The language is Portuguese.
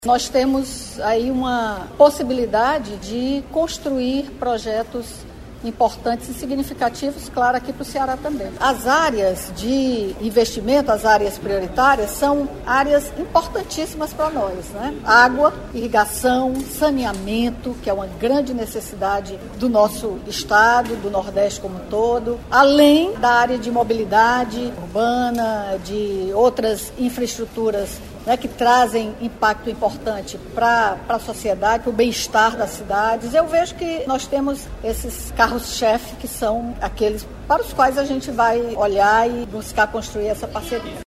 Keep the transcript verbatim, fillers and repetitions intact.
Nós temos aí uma possibilidade de construir projetos importantes e significativos, claro, aqui para o Ceará também. As áreas de investimento, as áreas prioritárias, são áreas importantíssimas para nós, né? Água, irrigação, saneamento, que é uma grande necessidade do nosso estado, do Nordeste como um todo, além da área de mobilidade urbana, de outras infraestruturas, né, que trazem impacto importante para a sociedade, para o bem-estar das cidades. Eu vejo que nós temos esses carros-chefe que são aqueles para os quais a gente vai olhar e buscar construir essa parceria.